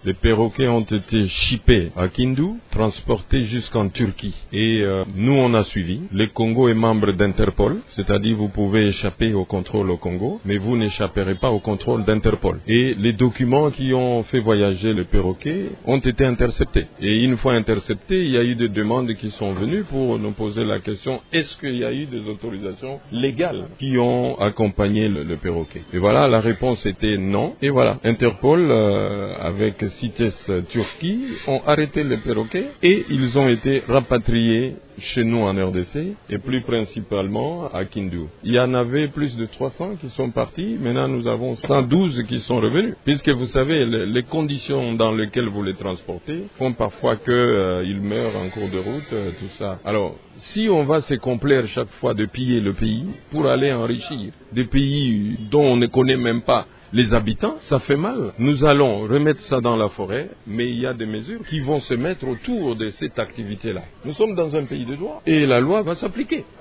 Les perroquets ont été shippés à Kindu, transportés jusqu'en Turquie. Et nous, on a suivi. Le Congo est membre d'Interpol, c'est-à-dire vous pouvez échapper au contrôle au Congo, mais vous n'échapperez pas au contrôle d'Interpol. Et les documents qui ont fait voyager le perroquet ont été interceptés. Et une fois interceptés, il y a eu des demandes qui sont venues pour nous poser la question, est-ce qu'il y a eu des autorisations légales qui ont accompagné le perroquet? Et voilà, la réponse était non. Et voilà, Interpol, avec CITES Turquie, ont arrêté les perroquets et ils ont été rapatriés chez nous en RDC et plus principalement à Kindu. Il y en avait plus de 300 qui sont partis, maintenant nous avons 112 qui sont revenus. Puisque vous savez, les conditions dans lesquelles vous les transportez font parfois qu'ils meurent en cours de route, tout ça. Alors, si on va se complaire chaque fois de piller le pays pour aller enrichir des pays dont on ne connaît même pas les habitants, ça fait mal. Nous allons remettre ça dans la forêt, mais il y a des mesures qui vont se mettre autour de cette activité-là. Nous sommes dans un pays de droit et la loi va s'appliquer.